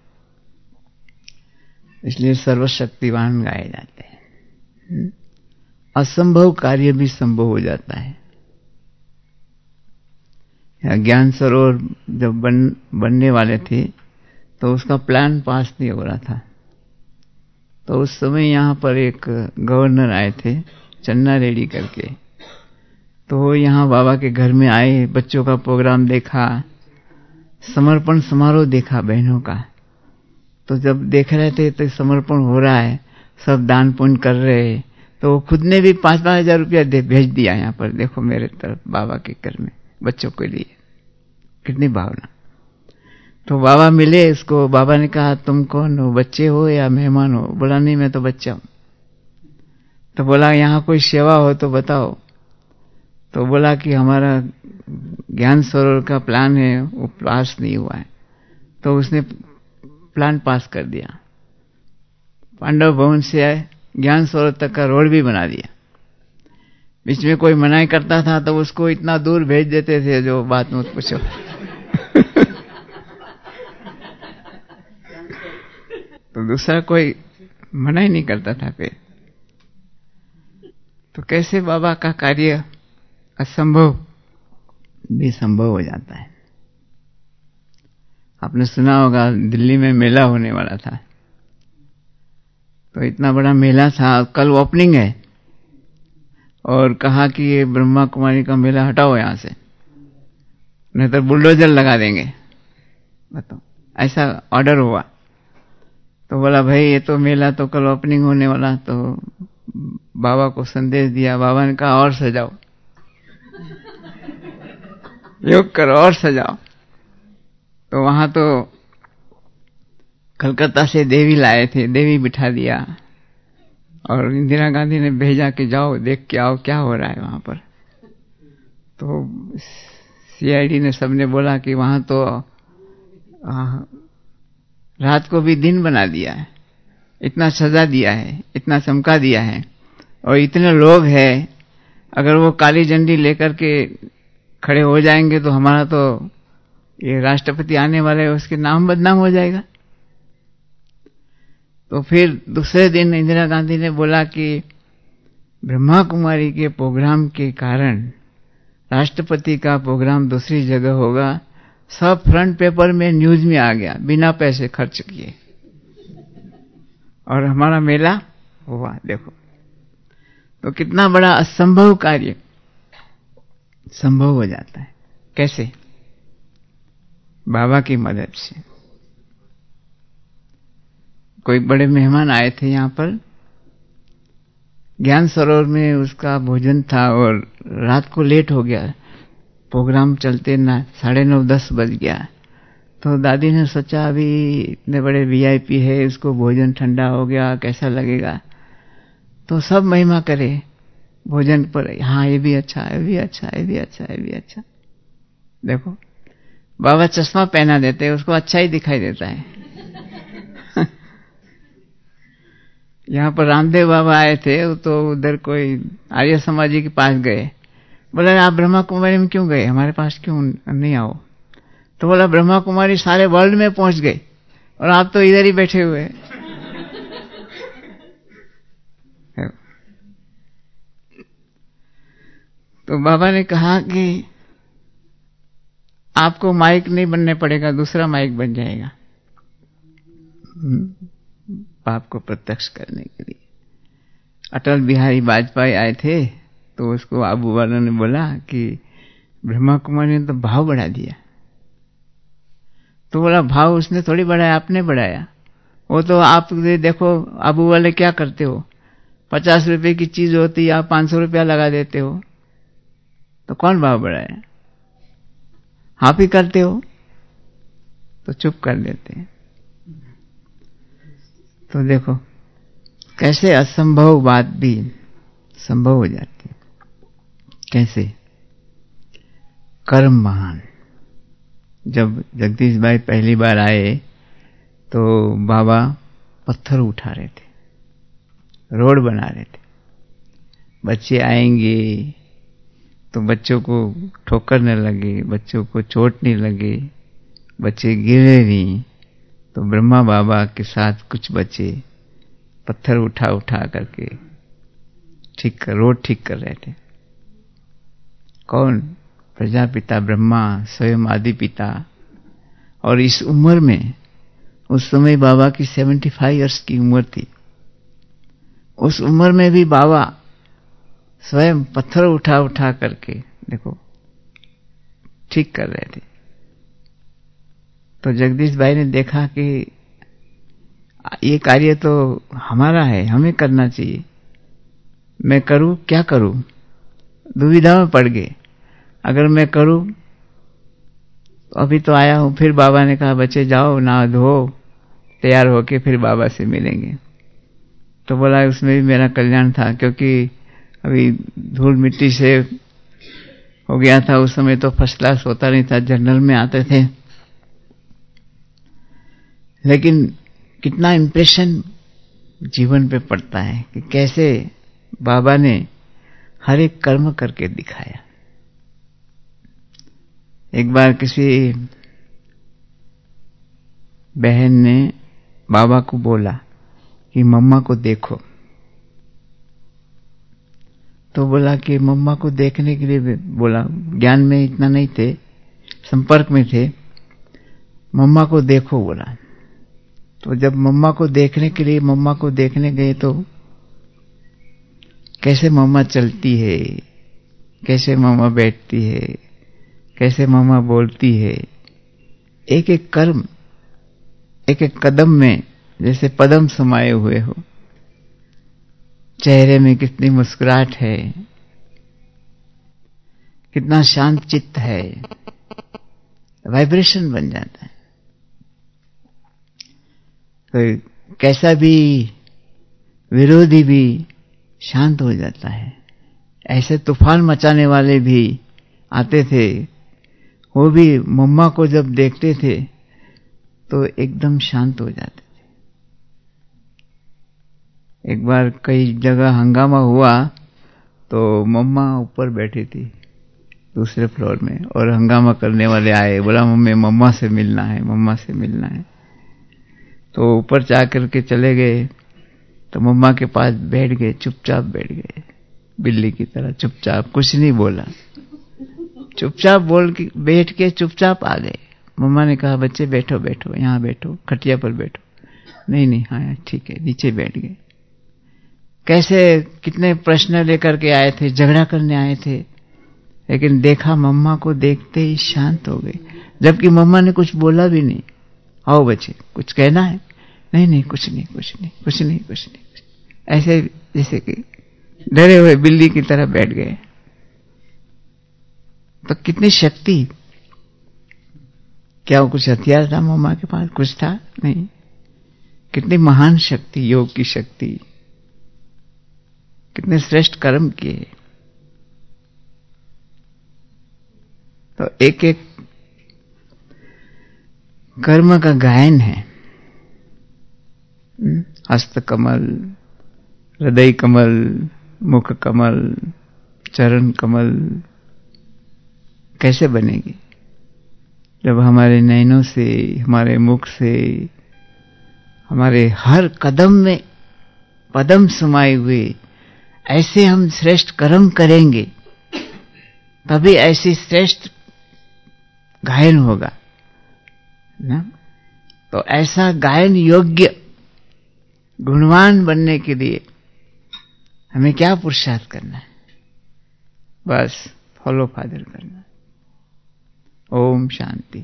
इसलिए सर्वशक्तिवान गाए जाते हैं। असंभव कार्य भी संभव हो जाता है। ज्ञान सरोवर जब बन बनने वाले थे तो उसका प्लान पास नहीं हो रहा था। तो उस समय यहां पर एक गवर्नर आए थे चन्ना रेड्डी करके। तो वो यहां बाबा के घर में आए, बच्चों का प्रोग्राम देखा, समर्पण समारोह देखा बहनों का। तो जब देख रहे थे तो समर्पण हो रहा है, सब दान पुण्य कर रहे हैं, तो वो खुद ने भी पांच पांच हजार रुपया भेज दिया यहाँ पर, देखो मेरे तरफ बाबा के घर में बच्चों के लिए। कितनी भावना। तो बाबा मिले इसको। बाबा ने कहा तुम कौन हो, बच्चे हो या मेहमान हो? बोला नहीं मैं तो बच्चा हूं। तो बोला यहाँ कोई सेवा हो तो बताओ। तो बोला कि हमारा ज्ञान सरोवर का प्लान है वो पास नहीं हुआ है। तो उसने प्लान पास कर दिया। पांडव भवन से ज्ञान सरोवर तक का रोड भी बना दिया। बीच में कोई मनाही करता था तो उसको इतना दूर भेज देते थे जो बात मत पूछो। तो दूसरा कोई मना ही नहीं करता था फिर। तो कैसे बाबा का कार्य असंभव भी संभव हो जाता है। आपने सुना होगा दिल्ली में मेला होने वाला था। तो इतना बड़ा मेला था, कल ओपनिंग है और कहा कि ये ब्रह्मा कुमारी का मेला हटाओ यहां से, नहीं तो बुलडोजर लगा देंगे। बताओ, ऐसा ऑर्डर हुआ। तो बोला भाई ये तो मेला तो कल ओपनिंग होने वाला। तो बाबा को संदेश दिया। बाबा ने कहा और सजाओ, योग करो और सजाओ। तो वहां तो कलकत्ता से देवी लाए थे, देवी बिठा दिया और इंदिरा गांधी ने भेजा कि जाओ देख के आओ क्या हो रहा है वहां पर। तो सीआईडी ने सबने बोला कि वहां तो आ, रात को भी दिन बना दिया है, इतना सजा दिया है, इतना चमका दिया है और इतने लोग हैं, अगर वो काली झंडी लेकर के खड़े हो जाएंगे तो हमारा तो ये राष्ट्रपति आने वाले है उसके नाम बदनाम हो जाएगा। तो फिर दूसरे दिन इंदिरा गांधी ने बोला कि ब्रह्मा कुमारी के प्रोग्राम के कारण राष्ट्रपति का प्रोग्राम दूसरी जगह होगा। सब फ्रंट पेपर में न्यूज में आ गया बिना पैसे खर्च किए और हमारा मेला हुआ। देखो तो कितना बड़ा असंभव कार्य संभव हो जाता है। कैसे? बाबा की मदद से। कोई बड़े मेहमान आए थे यहां पर, ज्ञान सरोवर में उसका भोजन था और रात को लेट हो गया, प्रोग्राम चलते ना साढ़े नौ दस बज गया। तो दादी ने सोचा अभी इतने बड़े वीआईपी है, इसको भोजन ठंडा हो गया कैसा लगेगा, तो सब महिमा करे भोजन पर। हाँ ये भी अच्छा, ये भी अच्छा, ये भी अच्छा, ये भी अच्छा। देखो बाबा चश्मा पहना देते, उसको अच्छा ही दिखाई देता है। यहाँ पर रामदेव बाबा आए थे, तो उधर कोई आर्य समाजी के पास गए। बोला आप ब्रह्मा कुमारी में क्यों गए, हमारे पास क्यों नहीं आओ? तो बोला ब्रह्मा कुमारी सारे वर्ल्ड में पहुंच गए और आप तो इधर ही बैठे हुए हैं। तो बाबा ने कहा कि आपको माइक नहीं बनने पड़ेगा, दूसरा माइक बन जाएगा पाप को प्रत्यक्ष करने के लिए। अटल बिहारी वाजपेयी आए थे, तो उसको आबू वाला ने बोला कि ब्रह्मा कुमारी ने तो भाव बढ़ा दिया। तो बोला भाव उसने थोड़ी बढ़ाया, आपने बढ़ाया। वो तो आप देखो आबू वाले क्या करते हो, पचास रुपए की चीज होती है आप पांच सौ रुपया लगा देते हो, तो कौन भाव बढ़ाया? आप ही करते हो, तो चुप कर देते हैं। तो देखो कैसे असंभव बात भी संभव हो जाती है। कैसे? कर्म महान। जब जगदीश भाई पहली बार आए तो बाबा पत्थर उठा रहे थे, रोड बना रहे थे। बच्चे आएंगे तो बच्चों को ठोकर न लगे, बच्चों को चोट नहीं लगे, बच्चे गिरे नहीं। तो ब्रह्मा बाबा के साथ कुछ बच्चे पत्थर उठा उठा करके ठीक कर रोड ठीक कर रहे थे। कौन? प्रजापिता ब्रह्मा, स्वयं आदि पिता। और इस उम्र में, उस समय बाबा की पचहत्तर इयर्स की उम्र थी, उस उम्र में भी बाबा स्वयं पत्थर उठा उठा करके देखो ठीक कर रहे थे। तो जगदीश भाई ने देखा कि ये कार्य तो हमारा है, हमें करना चाहिए, मैं करूं क्या करूं? दुविधा में पड़ गए। अगर मैं करूं तो अभी तो आया हूं। फिर बाबा ने कहा बच्चे जाओ नहा धो तैयार होके फिर बाबा से मिलेंगे। तो बोला उसमें भी मेरा कल्याण था, क्योंकि अभी धूल मिट्टी से हो गया था। उस समय तो फर्स्ट क्लास होता नहीं था, जनरल में आते थे। लेकिन कितना इम्प्रेशन जीवन पे पड़ता है कि कैसे बाबा ने हर एक कर्म करके दिखाया। एक बार किसी बहन ने बाबा को बोला कि मम्मा को देखो। तो बोला कि मम्मा को देखने के लिए बोला, ज्ञान में इतना नहीं थे, संपर्क में थे। मम्मा को देखो बोला। तो जब मम्मा को देखने के लिए मम्मा को देखने गए तो कैसे मम्मा चलती है, कैसे मम्मा बैठती है, कैसे मम्मा बोलती है, एक एक कर्म, एक एक कदम में जैसे पदम समाये हुए हो। चेहरे में कितनी मुस्कुराहट है, कितना शांत चित्त है, वाइब्रेशन बन जाता है। कोई कैसा भी विरोधी भी शांत हो जाता है। ऐसे तूफान मचाने वाले भी आते थे, वो भी मम्मा को जब देखते थे तो एकदम शांत हो जाते थे। एक बार कई जगह हंगामा हुआ तो मम्मा ऊपर बैठी थी दूसरे फ्लोर में, और हंगामा करने वाले आए, बोला मम्मी मम्मा से मिलना है, मम्मा से मिलना है। तो ऊपर जा करके चले गए तो मम्मा के पास बैठ गए, चुपचाप बैठ गए, बिल्ली की तरह चुपचाप, कुछ नहीं बोला। चुपचाप बोल के बैठ के चुपचाप आ गए। मम्मा ने कहा बच्चे बैठो बैठो, यहाँ बैठो, खटिया पर बैठो। नहीं नहीं हाँ ठीक है, नीचे बैठ गए। कैसे कितने प्रश्न लेकर के आए थे, झगड़ा करने आए थे, लेकिन देखा मम्मा को देखते ही शांत हो गए, जबकि मम्मा ने कुछ बोला भी नहीं। आओ बच्चे कुछ कहना है? नहीं नहीं कुछ नहीं कुछ नहीं कुछ नहीं कुछ नहीं कुछ नहीं। ऐसे जैसे कि डरे हुए बिल्ली की तरह बैठ गए। तो कितनी शक्ति! क्या वो कुछ हथियार था मम्मा के पास? कुछ था नहीं। कितनी महान शक्ति, योग की शक्ति, कितने श्रेष्ठ कर्म किए। तो एक एक कर्म का गायन है। हस्त कमल, हृदय कमल, मुख कमल, चरण कमल कैसे बनेगी? जब हमारे नैनों से, हमारे मुख से, हमारे हर कदम में पदम समाये हुए ऐसे हम श्रेष्ठ कर्म करेंगे, तभी ऐसी श्रेष्ठ गायन होगा ना। तो ऐसा गायन योग्य गुणवान बनने के लिए हमें क्या पुरुषार्थ करना है? बस फॉलो फादर करना। ओम शांति।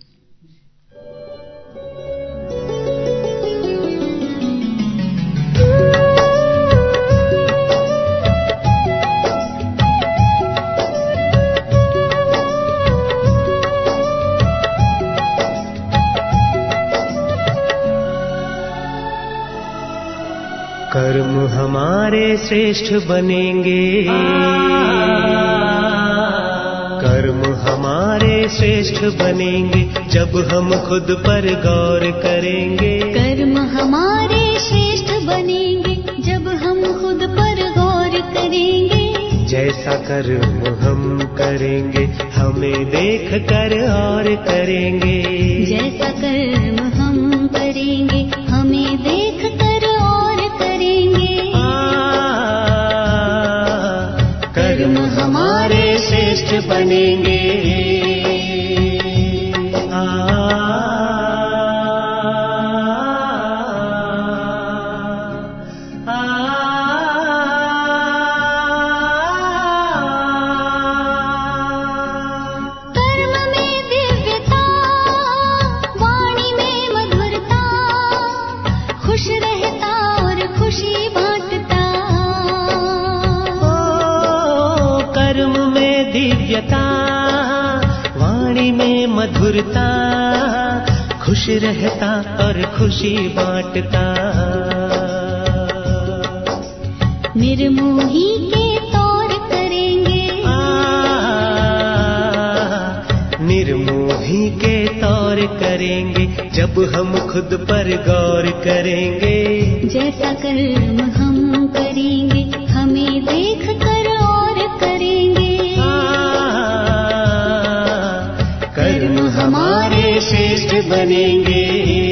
कर्म हमारे श्रेष्ठ बनेंगे, कर्म हमारे श्रेष्ठ बनेंगे जब हम खुद पर गौर करेंगे। कर्म हमारे श्रेष्ठ बनेंगे जब हम खुद पर गौर करेंगे। जैसा कर्म हम करेंगे हमें देख कर और करेंगे। जैसा कर्म हम करेंगे हमें देख कर और करेंगे। कर्म हमारे श्रेष्ठ बनेंगे। वाणी में मधुरता, खुश रहता और खुशी बांटता। निर्मोही के तौर करेंगे, निर्मोही के तौर करेंगे जब हम खुद पर गौर करेंगे। जैसा कर्म हम करेंगे हमें देख कर और करेंगे। कर्म हमारे श्रेष्ठ बनेंगे।